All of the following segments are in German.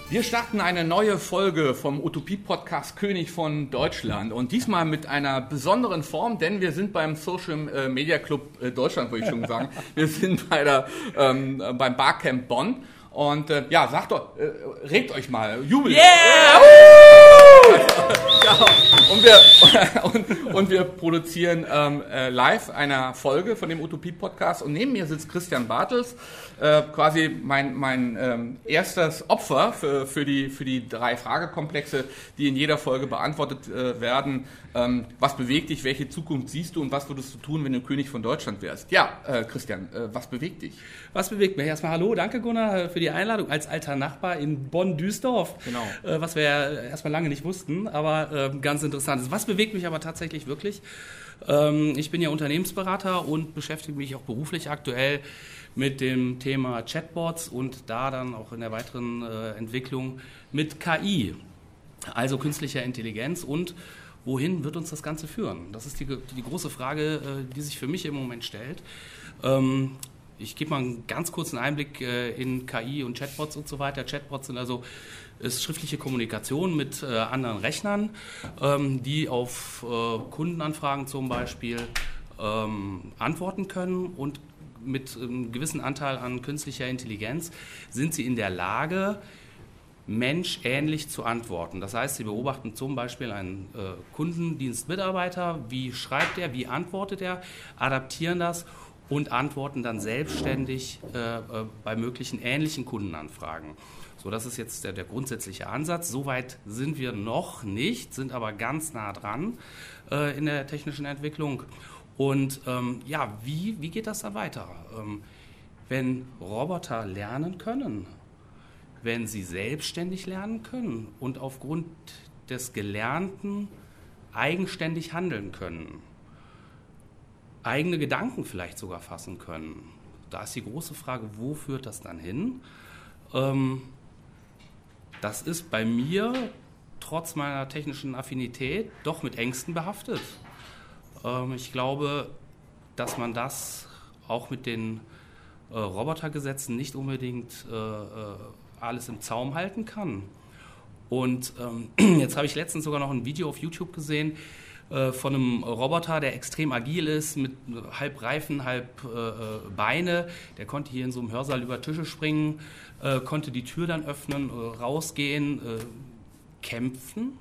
Wir starten eine neue Folge vom Utopie-Podcast König von Deutschland und diesmal mit einer besonderen Form, denn wir sind beim Social Media Club Deutschland, würde ich schon sagen. Wir sind beim Barcamp Bonn und ja, sagt doch, regt euch mal, jubelt. Yeah! Und wir produzieren live eine Folge von dem Utopie-Podcast und neben mir sitzt Christian Bartels, quasi mein erstes Opfer für die 3 Fragekomplexe, die in jeder Folge beantwortet werden. Was bewegt dich, welche Zukunft siehst du und was würdest du tun, wenn du König von Deutschland wärst? Ja, Christian, was bewegt dich? Was bewegt mich? Erstmal hallo, danke Gunnar für die Einladung als alter Nachbar in Bonn-Duisdorf, genau. Was wir ja erstmal lange nicht wussten, aber ganz interessant ist. Was bewegt mich aber tatsächlich wirklich? Ich bin ja Unternehmensberater und beschäftige mich auch beruflich aktuell mit dem Thema Chatbots und da dann auch in der weiteren Entwicklung mit KI, also künstlicher Intelligenz und wohin wird uns das Ganze führen? Das ist die große Frage, die sich für mich im Moment stellt. Ich gebe mal einen ganz kurzen Einblick in KI und Chatbots und so weiter. Chatbots sind also schriftliche Kommunikation mit anderen Rechnern, die auf Kundenanfragen zum Beispiel antworten können und mit einem gewissen Anteil an künstlicher Intelligenz sind sie in der Lage, menschähnlich zu antworten. Das heißt, sie beobachten zum Beispiel einen Kundendienstmitarbeiter, wie schreibt er, wie antwortet er, adaptieren das und antworten dann selbstständig bei möglichen ähnlichen Kundenanfragen. So, das ist jetzt der grundsätzliche Ansatz. Soweit sind wir noch nicht, sind aber ganz nah dran in der technischen Entwicklung. Und ja, wie geht das dann weiter? Wenn Roboter lernen können, wenn sie selbstständig lernen können und aufgrund des Gelernten eigenständig handeln können, eigene Gedanken vielleicht sogar fassen können. Da ist die große Frage, wo führt das dann hin? Das ist bei mir, trotz meiner technischen Affinität, doch mit Ängsten behaftet. Ich glaube, dass man das auch mit den Robotergesetzen nicht unbedingt alles im Zaum halten kann. Und jetzt habe ich letztens sogar noch ein Video auf YouTube gesehen von einem Roboter, der extrem agil ist, mit halb Reifen, halb Beine. Der konnte hier in so einem Hörsaal über Tische springen, konnte die Tür dann öffnen, rausgehen, kämpfen.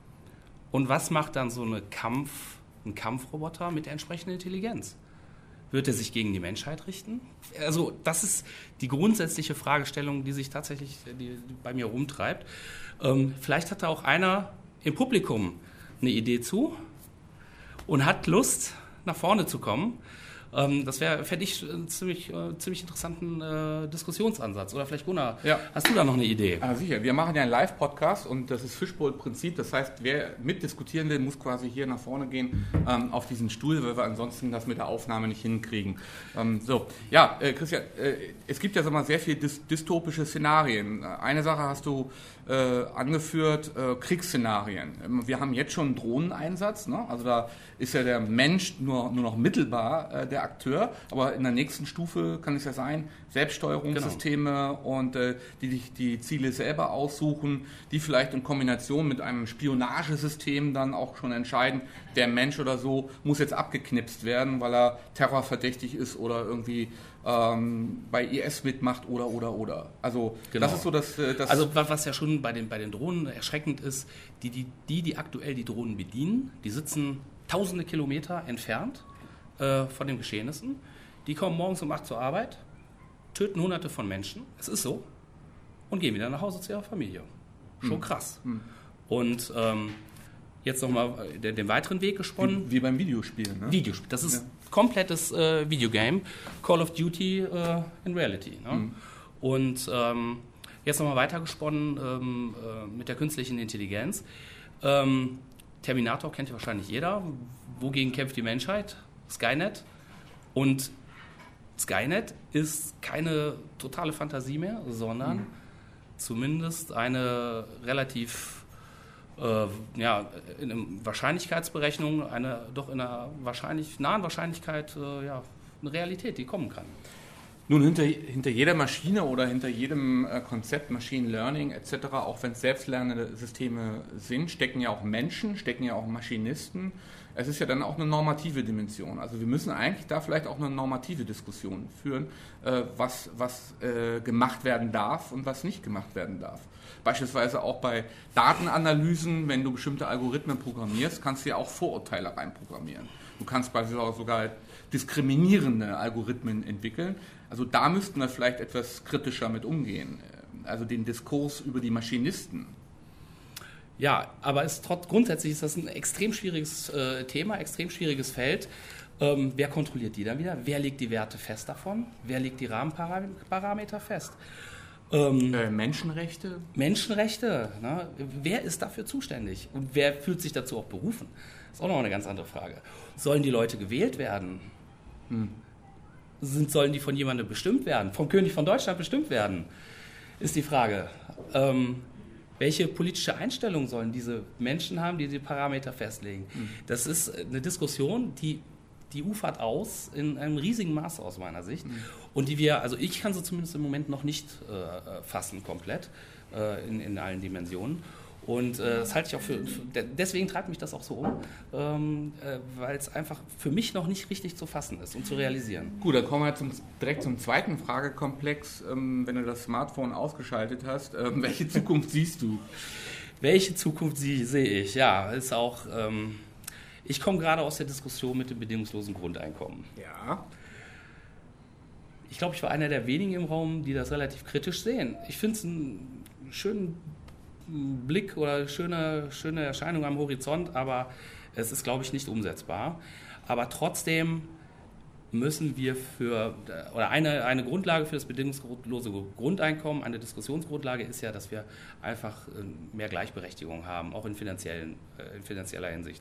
Und was macht dann so ein Kampfroboter mit der entsprechenden Intelligenz? Wird er sich gegen die Menschheit richten? Also das ist die grundsätzliche Fragestellung, die sich tatsächlich bei mir rumtreibt. Vielleicht hat da auch einer im Publikum eine Idee zu und hat Lust, nach vorne zu kommen. Das fände ich einen ziemlich interessanten Diskussionsansatz. Oder vielleicht, Gunnar, ja. Hast du da noch eine Idee? Sicher, wir machen ja einen Live-Podcast und das ist Fishbowl-Prinzip. Das heißt, wer mitdiskutieren will, muss quasi hier nach vorne gehen auf diesen Stuhl, weil wir ansonsten das mit der Aufnahme nicht hinkriegen. Christian, es gibt ja sehr viele dystopische Szenarien. Eine Sache hast du angeführt, Kriegsszenarien. Wir haben jetzt schon einen Drohneneinsatz, ne? Also da ist ja der Mensch nur noch mittelbar der Akteur, aber in der nächsten Stufe kann es ja sein, Selbststeuerungssysteme und die Ziele selber aussuchen, die vielleicht in Kombination mit einem Spionagesystem dann auch schon entscheiden, der Mensch oder so muss jetzt abgeknipst werden, weil er terrorverdächtig ist oder irgendwie bei IS mitmacht oder. Also genau. Das ist so das... Also was ja schon bei den Drohnen erschreckend ist, die aktuell die Drohnen bedienen, die sitzen tausende Kilometer entfernt von den Geschehnissen. Die kommen morgens um 8 zur Arbeit, töten Hunderte von Menschen, es ist so, und gehen wieder nach Hause zu ihrer Familie. Schon krass. Und jetzt nochmal den weiteren Weg gesponnen. Wie beim Videospiel, ne? Videospiel, das ist komplettes Videogame, Call of Duty in Reality. Ne? Und jetzt nochmal weitergesponnen mit der künstlichen Intelligenz. Terminator kennt ja wahrscheinlich jeder. Wogegen kämpft die Menschheit? Skynet. Und Skynet ist keine totale Fantasie mehr, sondern zumindest eine relativ in einer Wahrscheinlichkeitsberechnung, doch in einer nahen Wahrscheinlichkeit eine Realität, die kommen kann. Nun, hinter jeder Maschine oder hinter jedem Konzept Machine Learning etc., auch wenn es selbstlernende Systeme sind, stecken ja auch Menschen, stecken ja auch Maschinisten. Es ist ja dann auch eine normative Dimension. Also wir müssen eigentlich da vielleicht auch eine normative Diskussion führen, was gemacht werden darf und was nicht gemacht werden darf. Beispielsweise auch bei Datenanalysen, wenn du bestimmte Algorithmen programmierst, kannst du ja auch Vorurteile reinprogrammieren. Du kannst beispielsweise sogar diskriminierende Algorithmen entwickeln. Also da müssten wir vielleicht etwas kritischer mit umgehen. Also den Diskurs über die Maschinisten. Ja, aber grundsätzlich ist das ein extrem schwieriges Thema, extrem schwieriges Feld. Wer kontrolliert die dann wieder? Wer legt die Werte fest davon? Wer legt die Rahmenparameter fest? Menschenrechte? Menschenrechte, ne? Wer ist dafür zuständig? Und wer fühlt sich dazu auch berufen? Das ist auch noch eine ganz andere Frage. Sollen die Leute gewählt werden? Sollen die von jemandem bestimmt werden? Vom König von Deutschland bestimmt werden? Ist die Frage. Welche politische Einstellung sollen diese Menschen haben, die Parameter festlegen? Das ist eine Diskussion, die ufert aus in einem riesigen Maße aus meiner Sicht und ich kann sie zumindest im Moment noch nicht fassen komplett in allen Dimensionen. Und das halte ich auch deswegen treibt mich das auch so weil es einfach für mich noch nicht richtig zu fassen ist und zu realisieren. Gut, dann kommen wir direkt zum zweiten Fragekomplex. Wenn du das Smartphone ausgeschaltet hast, welche Zukunft siehst du? Welche Zukunft sehe ich? Ja, ist auch... ich komme gerade aus der Diskussion mit dem bedingungslosen Grundeinkommen. Ja. Ich glaube, ich war einer der wenigen im Raum, die das relativ kritisch sehen. Ich finde es einen schönen Blick oder schöne Erscheinung am Horizont, aber es ist, glaube ich, nicht umsetzbar. Aber trotzdem müssen wir eine Grundlage für das bedingungslose Grundeinkommen, eine Diskussionsgrundlage ist ja, dass wir einfach mehr Gleichberechtigung haben, auch in finanzieller Hinsicht.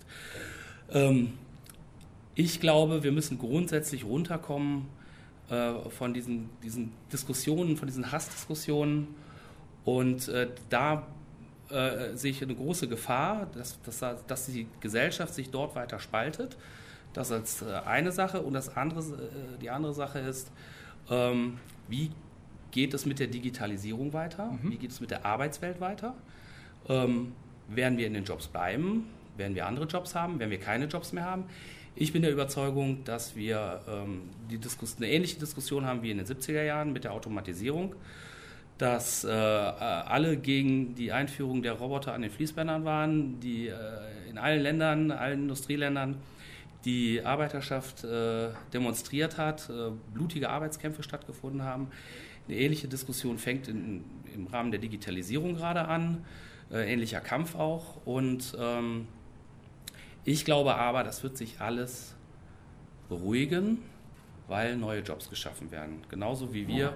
Ich glaube, wir müssen grundsätzlich runterkommen von diesen Diskussionen, von diesen Hassdiskussionen und da sehe ich eine große Gefahr, dass die Gesellschaft sich dort weiter spaltet. Das als eine Sache. Und die andere Sache ist, wie geht es mit der Digitalisierung weiter? Wie geht es mit der Arbeitswelt weiter? Werden wir in den Jobs bleiben? Werden wir andere Jobs haben? Werden wir keine Jobs mehr haben? Ich bin der Überzeugung, dass wir eine ähnliche Diskussion haben wie in den 70er Jahren mit der Automatisierung, dass alle gegen die Einführung der Roboter an den Fließbändern waren, die in allen Industrieländern die Arbeiterschaft demonstriert hat, blutige Arbeitskämpfe stattgefunden haben. Eine ähnliche Diskussion fängt im Rahmen der Digitalisierung gerade an, ähnlicher Kampf auch. Und ich glaube aber, das wird sich alles beruhigen, weil neue Jobs geschaffen werden. Genauso wie wir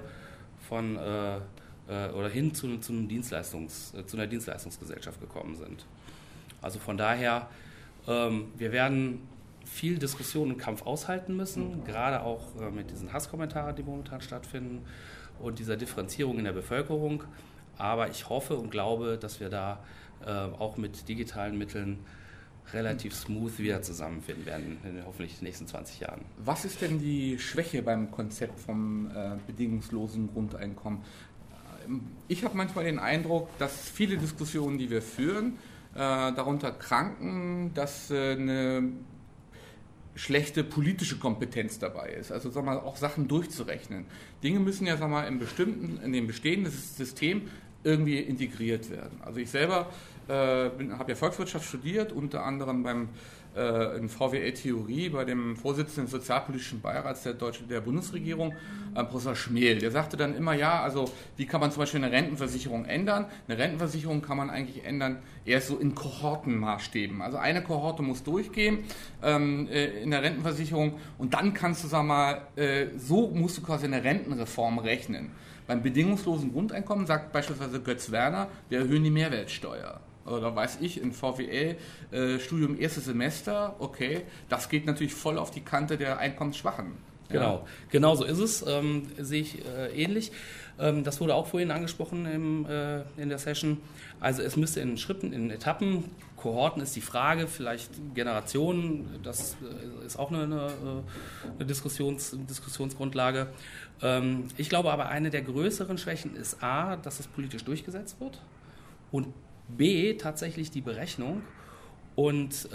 hin zu einer Dienstleistungsgesellschaft gekommen sind. Also von daher, wir werden viel Diskussion und Kampf aushalten müssen, gerade auch mit diesen Hasskommentaren, die momentan stattfinden und dieser Differenzierung in der Bevölkerung. Aber ich hoffe und glaube, dass wir da auch mit digitalen Mitteln relativ smooth wieder zusammenfinden werden in hoffentlich den nächsten 20 Jahren. Was ist denn die Schwäche beim Konzept vom bedingungslosen Grundeinkommen? Ich habe manchmal den Eindruck, dass viele Diskussionen, die wir führen, darunter kranken, dass eine schlechte politische Kompetenz dabei ist. Also auch Sachen durchzurechnen. Dinge müssen ja in dem bestehenden System irgendwie integriert werden. Also ich selber habe ja Volkswirtschaft studiert, unter anderem in VWL-Theorie bei dem Vorsitzenden des Sozialpolitischen Beirats der Bundesregierung, Professor Schmel. Der sagte dann immer, wie kann man zum Beispiel eine Rentenversicherung ändern? Eine Rentenversicherung kann man eigentlich ändern erst so in Kohortenmaßstäben. Also eine Kohorte muss durchgehen in der Rentenversicherung und dann kannst du, so musst du quasi eine Rentenreform rechnen. Beim bedingungslosen Grundeinkommen sagt beispielsweise Götz Werner, wir erhöhen die Mehrwertsteuer. Oder weiß ich, in VWL, Studium erstes Semester, okay, das geht natürlich voll auf die Kante der Einkommensschwachen. Genau so ist es, sehe ich ähnlich. Das wurde auch vorhin angesprochen in der Session. Also es müsste in Schritten, in Etappen, Kohorten ist die Frage, vielleicht Generationen, das ist auch eine Diskussionsgrundlage. Ich glaube aber, eine der größeren Schwächen ist A, dass es politisch durchgesetzt wird und B, tatsächlich die Berechnung und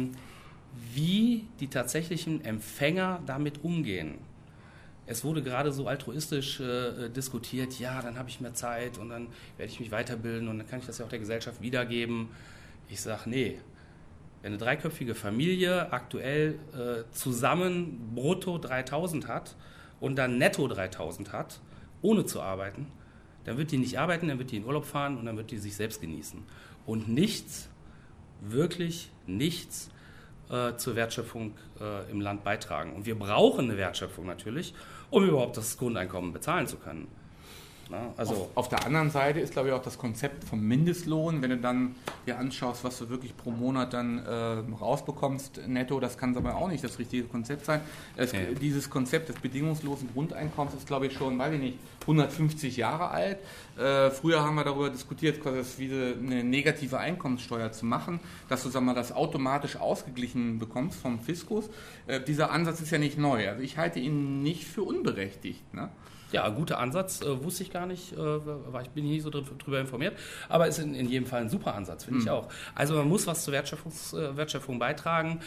wie die tatsächlichen Empfänger damit umgehen. Es wurde gerade so altruistisch diskutiert, ja, dann habe ich mehr Zeit und dann werde ich mich weiterbilden und dann kann ich das ja auch der Gesellschaft wiedergeben. Ich sage, nee, wenn eine dreiköpfige Familie aktuell zusammen brutto 3.000 hat und dann netto 3.000 hat, ohne zu arbeiten, dann wird die nicht arbeiten, dann wird die in Urlaub fahren und dann wird die sich selbst genießen. Und nichts, wirklich nichts zur Wertschöpfung im Land beitragen. Und wir brauchen eine Wertschöpfung natürlich, um überhaupt das Grundeinkommen bezahlen zu können. Na, also auf der anderen Seite ist, glaube ich, auch das Konzept vom Mindestlohn, wenn du dann dir anschaust, was du wirklich pro Monat dann rausbekommst, netto, das kann aber auch nicht das richtige Konzept sein. Dieses Konzept des bedingungslosen Grundeinkommens ist, glaube ich, schon, weiß ich nicht, 150 Jahre alt. Früher haben wir darüber diskutiert, quasi eine negative Einkommenssteuer zu machen, dass du, sag mal, das automatisch ausgeglichen bekommst vom Fiskus. Dieser Ansatz ist ja nicht neu. Also ich halte ihn nicht für unberechtigt, ne? Ja, ein guter Ansatz, wusste ich gar nicht, bin ich nicht so drüber informiert, aber ist in jedem Fall ein super Ansatz, finde ich auch. Also man muss was zur Wertschöpfung beitragen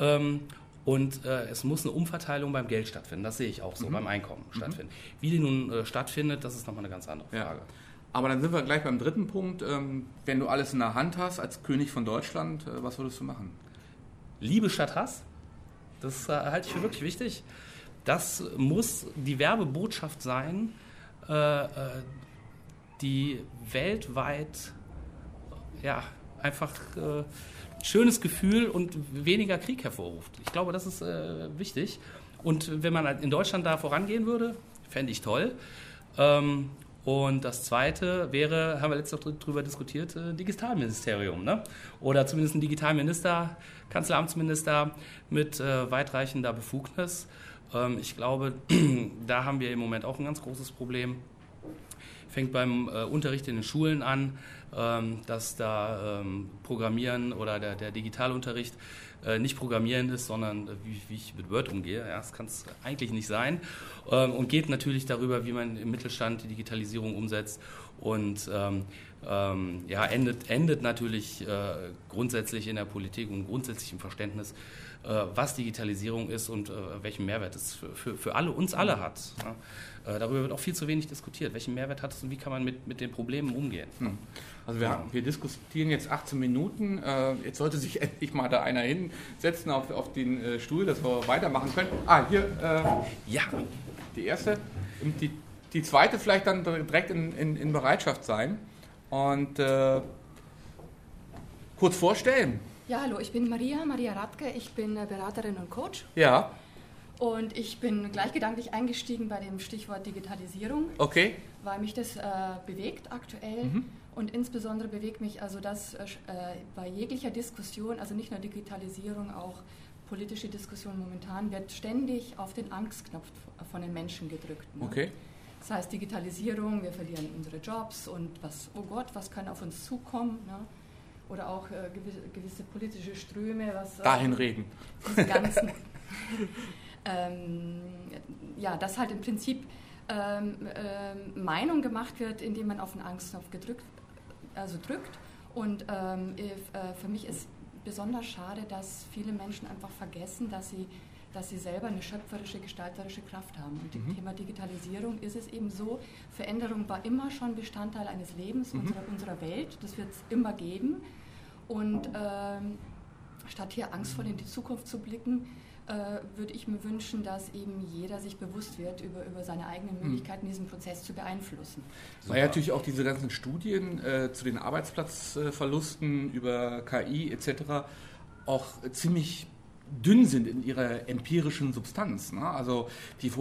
und es muss eine Umverteilung beim Geld stattfinden, das sehe ich auch so, beim Einkommen stattfinden. Wie die nun stattfindet, das ist nochmal eine ganz andere Frage. Ja. Aber dann sind wir gleich beim dritten Punkt, wenn du alles in der Hand hast, als König von Deutschland, was würdest du machen? Liebe statt Hass, das halte ich für wirklich wichtig. Das muss die Werbebotschaft sein, die weltweit einfach ein schönes Gefühl und weniger Krieg hervorruft. Ich glaube, das ist wichtig. Und wenn man in Deutschland da vorangehen würde, fände ich toll. Und das Zweite wäre, haben wir letztes Mal drüber diskutiert, Digitalministerium, ne? Oder zumindest ein Digitalminister, Kanzleramtsminister mit weitreichender Befugnis. Ich glaube, da haben wir im Moment auch ein ganz großes Problem. Fängt beim Unterricht in den Schulen an, dass da Programmieren oder der Digitalunterricht nicht Programmieren ist, sondern wie ich mit Word umgehe. Ja, das kann es eigentlich nicht sein. Und geht natürlich darüber, wie man im Mittelstand die Digitalisierung umsetzt und endet natürlich grundsätzlich in der Politik und grundsätzlich im Verständnis, was Digitalisierung ist und welchen Mehrwert es für uns alle hat. Ja. Darüber wird auch viel zu wenig diskutiert. Welchen Mehrwert hat es und wie kann man mit den Problemen umgehen? Also wir diskutieren jetzt 18 Minuten. Jetzt sollte sich endlich mal da einer hinsetzen auf den Stuhl, dass wir weitermachen können. Hier. Ja. Die erste. Und die zweite vielleicht dann direkt in Bereitschaft sein. Und kurz vorstellen. Ja, hallo, ich bin Maria Radke, ich bin Beraterin und Coach. Ja. Und ich bin gleich gedanklich eingestiegen bei dem Stichwort Digitalisierung. Okay. Weil mich das bewegt aktuell. Und insbesondere bewegt mich also das bei jeglicher Diskussion, also nicht nur Digitalisierung, auch politische Diskussion momentan, wird ständig auf den Angstknopf von den Menschen gedrückt. Ne? Okay. Das heißt Digitalisierung, wir verlieren unsere Jobs und oh Gott, was kann auf uns zukommen? Ne? Oder auch gewisse politische Ströme. Dahin reden. Diese ganzen, dass halt im Prinzip Meinung gemacht wird, indem man auf den Angstknopf drückt. Und für mich ist besonders schade, dass viele Menschen einfach vergessen, dass sie selber eine schöpferische, gestalterische Kraft haben. Und im Thema Digitalisierung ist es eben so, Veränderung war immer schon Bestandteil eines Lebens, unserer Welt, das wird es immer geben. Und statt hier angstvoll in die Zukunft zu blicken, würde ich mir wünschen, dass eben jeder sich bewusst wird über seine eigenen Möglichkeiten, diesen Prozess zu beeinflussen. Weil ja natürlich auch diese ganzen Studien zu den Arbeitsplatzverlusten über KI etc. auch ziemlich dünn sind in ihrer empirischen Substanz. Ne? Also die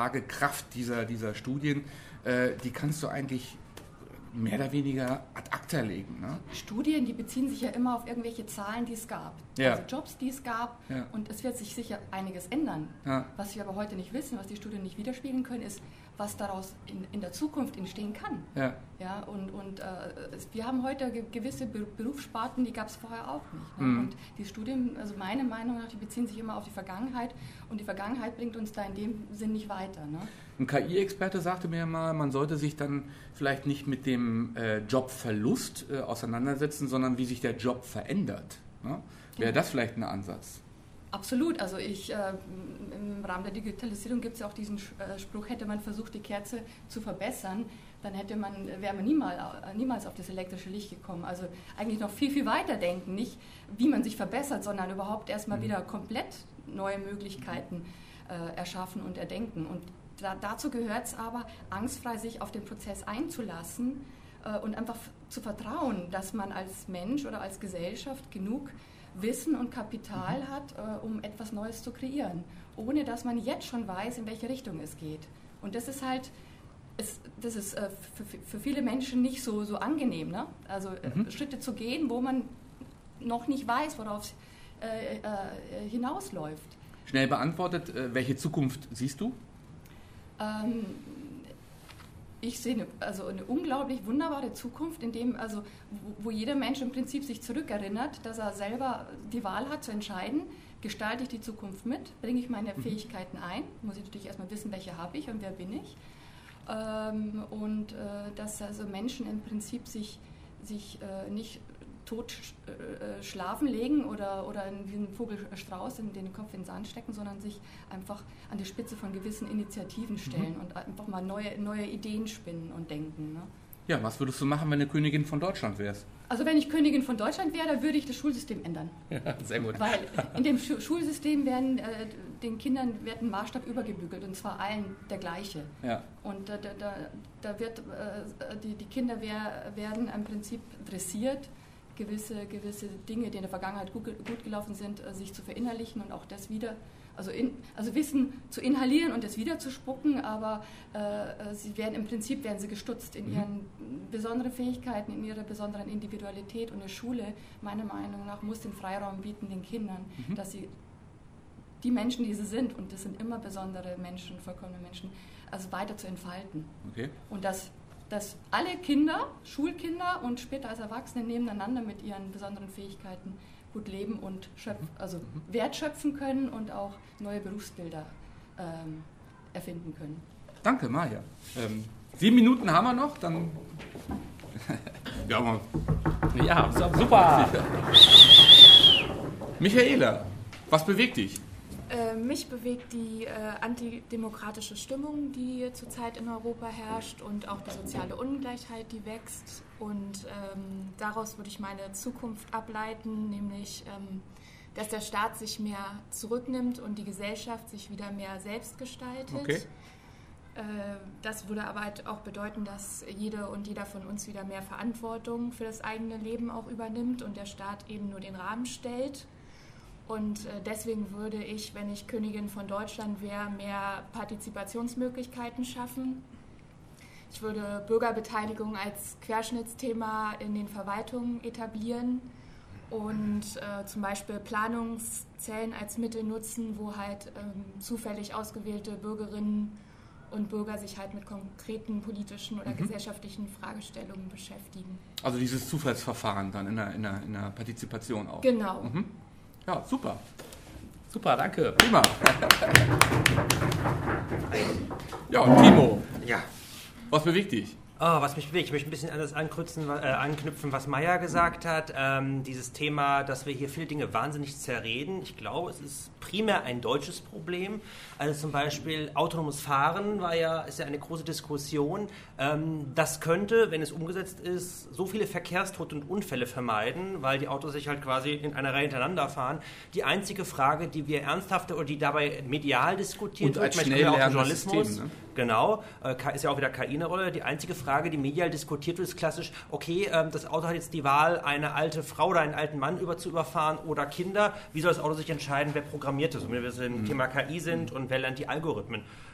Vorhersagekraft dieser Studien, die kannst du eigentlich mehr oder weniger ad acta Akta legen. Ne? Studien, die beziehen sich ja immer auf irgendwelche Zahlen, die es gab. Ja. Also Jobs, die es gab. Ja. Und es wird sich sicher einiges ändern. Ja. Was wir aber heute nicht wissen, was die Studien nicht widerspiegeln können, ist, was daraus in der Zukunft entstehen kann. Ja. Ja, und wir haben heute gewisse Berufssparten, die gab es vorher auch nicht. Ne? Mhm. Und die Studien, also meiner Meinung nach, die beziehen sich immer auf die Vergangenheit. Und die Vergangenheit bringt uns da in dem Sinn nicht weiter. Ne? Ein KI-Experte sagte mir mal, man sollte sich dann vielleicht nicht mit dem Jobverlust auseinandersetzen, sondern wie sich der Job verändert. Ne? Wäre das vielleicht ein Ansatz? Absolut. Also im Rahmen der Digitalisierung gibt es ja auch diesen Spruch, hätte man versucht, die Kerze zu verbessern, dann wäre man niemals auf das elektrische Licht gekommen. Also eigentlich noch viel, viel weiter denken. Nicht, wie man sich verbessert, sondern überhaupt erstmal wieder komplett neue Möglichkeiten erschaffen und erdenken. Und dazu gehört es aber, angstfrei sich auf den Prozess einzulassen und einfach zu vertrauen, dass man als Mensch oder als Gesellschaft genug Wissen und Kapital hat, um etwas Neues zu kreieren, ohne dass man jetzt schon weiß, in welche Richtung es geht. Und das ist halt, das ist für viele Menschen nicht so angenehm, ne? Also Schritte zu gehen, wo man noch nicht weiß, worauf es hinausläuft. Schnell beantwortet, welche Zukunft siehst du? Ich sehe eine unglaublich wunderbare Zukunft, in dem, wo jeder Mensch im Prinzip sich zurückerinnert, dass er selber die Wahl hat zu entscheiden, gestalte ich die Zukunft mit, bringe ich meine Fähigkeiten ein, muss ich natürlich erstmal wissen, welche habe ich und wer bin ich. Dass also Menschen im Prinzip sich nicht tot schlafen legen oder wie ein Vogelstrauß den Kopf in den Sand stecken, sondern sich einfach an die Spitze von gewissen Initiativen stellen und einfach mal neue Ideen spinnen und denken. Ne? Ja, was würdest du machen, wenn du Königin von Deutschland wärst? Also wenn ich Königin von Deutschland wäre, dann würde ich das Schulsystem ändern. Ja, sehr gut. Weil in dem Schulsystem den Kindern wird ein Maßstab übergebügelt, und zwar allen der gleiche. Ja. Und da wird die Kinder werden im Prinzip dressiert, gewisse Dinge, die in der Vergangenheit gut gelaufen sind, sich zu verinnerlichen und auch das wieder, also Wissen zu inhalieren und das wieder zu spucken, aber im Prinzip werden sie gestutzt in ihren besonderen Fähigkeiten, in ihrer besonderen Individualität, und eine Schule, meiner Meinung nach, muss den Freiraum bieten den Kindern, dass sie die Menschen, die sie sind, und das sind immer besondere Menschen, vollkommene Menschen, also weiter zu entfalten. Okay. Und dass alle Kinder, Schulkinder und später als Erwachsene nebeneinander mit ihren besonderen Fähigkeiten gut leben und wertschöpfen können und auch neue Berufsbilder erfinden können. Danke, Maja. 7 Minuten haben wir noch, dann... Ja, super. Michaela, was bewegt dich? Mich bewegt die antidemokratische Stimmung, die zurzeit in Europa herrscht, und auch die soziale Ungleichheit, die wächst. Und daraus würde ich meine Zukunft ableiten, nämlich, dass der Staat sich mehr zurücknimmt und die Gesellschaft sich wieder mehr selbst gestaltet. Okay. Das würde aber halt auch bedeuten, dass jede und jeder von uns wieder mehr Verantwortung für das eigene Leben auch übernimmt und der Staat eben nur den Rahmen stellt. Und deswegen würde ich, wenn ich Königin von Deutschland wäre, mehr Partizipationsmöglichkeiten schaffen. Ich würde Bürgerbeteiligung als Querschnittsthema in den Verwaltungen etablieren und zum Beispiel Planungszellen als Mittel nutzen, wo halt zufällig ausgewählte Bürgerinnen und Bürger sich halt mit konkreten politischen oder gesellschaftlichen Fragestellungen beschäftigen. Also dieses Zufallsverfahren dann in der Partizipation auch. Genau. Ja, super. Super, danke. Prima. Ja, und Timo. Ja. Was bewegt dich? Was mich bewegt, ich möchte ein bisschen anders anknüpfen, was Maja gesagt hat. Dieses Thema, dass wir hier viele Dinge wahnsinnig zerreden. Ich glaube, es ist primär ein deutsches Problem. Also zum Beispiel autonomes Fahren ist ja eine große Diskussion. Das könnte, wenn es umgesetzt ist, so viele Verkehrstote und Unfälle vermeiden, weil die Autos sich halt quasi in einer Reihe hintereinander fahren. Die einzige Frage, die wir ernsthafter oder die dabei medial diskutiert wird, schnell auch im Journalismus, System, ne? Genau, ist ja auch wieder KI eine Rolle. Die einzige Frage, die medial diskutiert wird, ist klassisch, okay, das Auto hat jetzt die Wahl, eine alte Frau oder einen alten Mann zu überfahren oder Kinder. Wie soll das Auto sich entscheiden, wer programmiert ist? Und wenn wir im Thema KI sind und wer lernt die Algorithmen?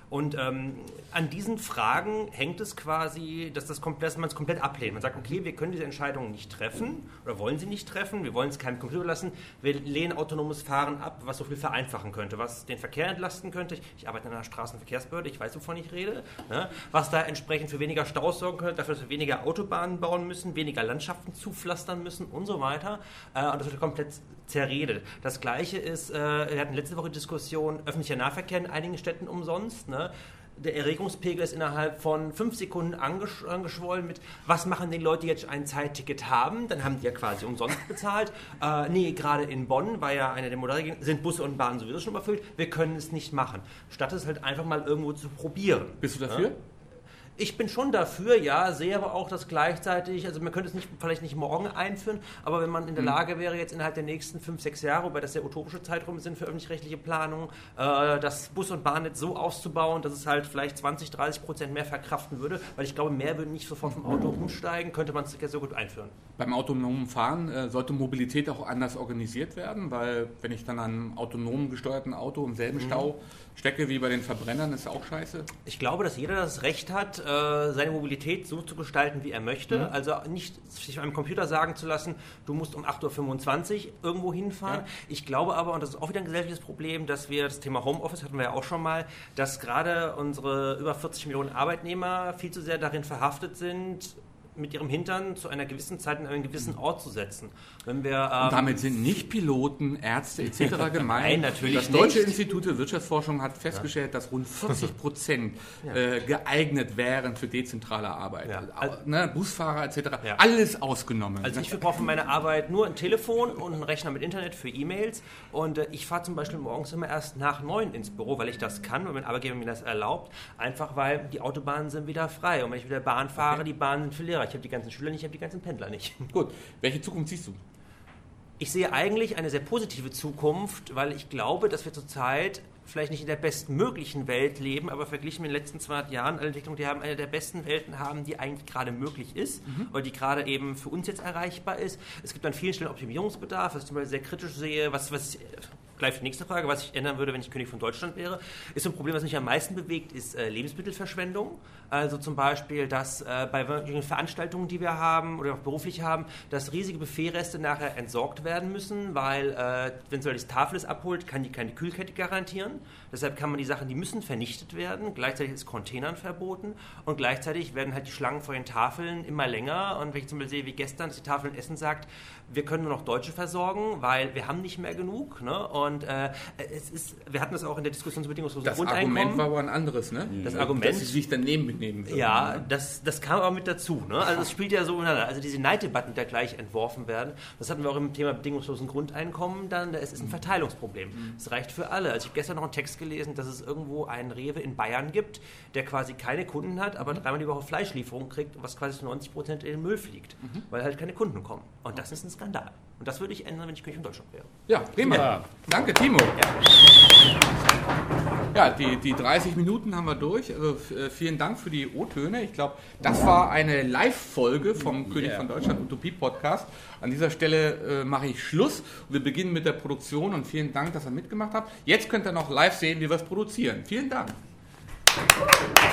Und an diesen Fragen hängt es quasi, dass man es komplett ablehnt. Man sagt, okay, wir können diese Entscheidungen nicht treffen oder wollen sie nicht treffen, wir wollen es keinem Computer lassen, wir lehnen autonomes Fahren ab, was so viel vereinfachen könnte, was den Verkehr entlasten könnte. Ich arbeite in einer Straßenverkehrsbehörde, ich weiß, wovon ich rede. Ne? Was da entsprechend für weniger Staus sorgen könnte, dafür, dass wir weniger Autobahnen bauen müssen, weniger Landschaften zupflastern müssen und so weiter. Und das wird komplett zerredet. Das Gleiche ist, wir hatten letzte Woche Diskussion, öffentlicher Nahverkehr in einigen Städten umsonst. Ne? Der Erregungspegel ist innerhalb von 5 Sekunden angeschwollen mit, was machen die Leute, die jetzt ein Zeitticket haben? Dann haben die ja quasi umsonst bezahlt. Nee, gerade in Bonn, war ja einer der Modelle, sind Busse und Bahnen sowieso schon überfüllt. Wir können es nicht machen. Statt es halt einfach mal irgendwo zu probieren. Bist du dafür? Ja? Ich bin schon dafür, ja, sehe aber auch, dass gleichzeitig, also man könnte es vielleicht nicht morgen einführen, aber wenn man in der Lage wäre, jetzt innerhalb der nächsten 5-6 Jahre, wobei das sehr utopische Zeiträume sind für öffentlich-rechtliche Planung, das Bus- und Bahnnetz so auszubauen, dass es halt vielleicht 20-30% mehr verkraften würde, weil ich glaube, mehr würden nicht sofort vom Auto umsteigen, könnte man es sehr gut einführen. Beim autonomen Fahren sollte Mobilität auch anders organisiert werden, weil wenn ich dann an einem autonom gesteuerten Auto im selben Stau stecke wie bei den Verbrennern, ist auch scheiße. Ich glaube, dass jeder das Recht hat, seine Mobilität so zu gestalten, wie er möchte. Also nicht sich einem Computer sagen zu lassen, du musst um 8.25 Uhr irgendwo hinfahren. Ja. Ich glaube aber, und das ist auch wieder ein gesellschaftliches Problem, dass wir das Thema Homeoffice hatten wir ja auch schon mal, dass gerade unsere über 40 Millionen Arbeitnehmer viel zu sehr darin verhaftet sind, mit ihrem Hintern zu einer gewissen Zeit in einen gewissen Ort zu setzen. Wenn wir, und damit sind nicht Piloten, Ärzte etc. gemeint. Nein, natürlich das Deutsche Institut für Wirtschaftsforschung hat festgestellt, dass rund 40% geeignet wären für dezentrale Arbeit. Ja. Ne, Busfahrer etc. Ja. Alles ausgenommen. Also ich brauche für meine Arbeit nur ein Telefon und einen Rechner mit Internet für E-Mails und ich fahre zum Beispiel morgens immer erst nach 9 ins Büro, weil ich das kann, weil mein Arbeitgeber mir das erlaubt, einfach weil die Autobahnen sind wieder frei und wenn ich wieder Bahn fahre, die Bahnen sind viel leerer. Ich habe die ganzen Schüler nicht, ich habe die ganzen Pendler nicht. Gut, welche Zukunft siehst du? Ich sehe eigentlich eine sehr positive Zukunft, weil ich glaube, dass wir zurzeit vielleicht nicht in der bestmöglichen Welt leben, aber verglichen mit den letzten 200 Jahren, alle Entwicklungen, die haben eine der besten Welten haben, die eigentlich gerade möglich ist oder die gerade eben für uns jetzt erreichbar ist. Es gibt an vielen Stellen Optimierungsbedarf, was ich zum Beispiel sehr kritisch sehe, was ich gleich die nächste Frage, was ich ändern würde, wenn ich König von Deutschland wäre, ist so ein Problem, was mich am meisten bewegt, ist Lebensmittelverschwendung. Also zum Beispiel, dass bei Veranstaltungen, die wir haben oder auch beruflich haben, dass riesige Buffetreste nachher entsorgt werden müssen, weil wenn so die Tafel es abholt, kann die keine Kühlkette garantieren. Deshalb kann man die Sachen, die müssen vernichtet werden. Gleichzeitig ist Containern verboten und gleichzeitig werden halt die Schlangen vor den Tafeln immer länger. Und wenn ich zum Beispiel sehe, wie gestern, dass die Tafel in Essen sagt, wir können nur noch Deutsche versorgen, weil wir haben nicht mehr genug. Ne? Und wir hatten das auch in der Diskussion zu bedingungslosen Grundeinkommen. Das Argument war aber ein anderes, ne? Das Argument, dass sie sich daneben mitnehmen würden. Ja, das kam aber mit dazu. Ne? Also es spielt ja so miteinander. Also diese Neiddebatten, die da gleich entworfen werden, das hatten wir auch im Thema bedingungslosen Grundeinkommen dann, es ist ein Verteilungsproblem. Es reicht für alle. Also ich habe gestern noch einen Text gelesen, dass es irgendwo einen Rewe in Bayern gibt, der quasi keine Kunden hat, aber 3-mal die Woche Fleischlieferung kriegt, was quasi zu 90% in den Müll fliegt, weil halt keine Kunden kommen. Und das ist ein Skandal. Und das würde ich ändern, wenn ich König von Deutschland wäre. Ja, prima. Ja. Danke, Timo. Ja, die 30 Minuten haben wir durch. Also vielen Dank für die O-Töne. Ich glaube, das war eine Live-Folge vom König von Deutschland Utopie-Podcast. An dieser Stelle mache ich Schluss. Wir beginnen mit der Produktion und vielen Dank, dass ihr mitgemacht habt. Jetzt könnt ihr noch live sehen, wie wir es produzieren. Vielen Dank.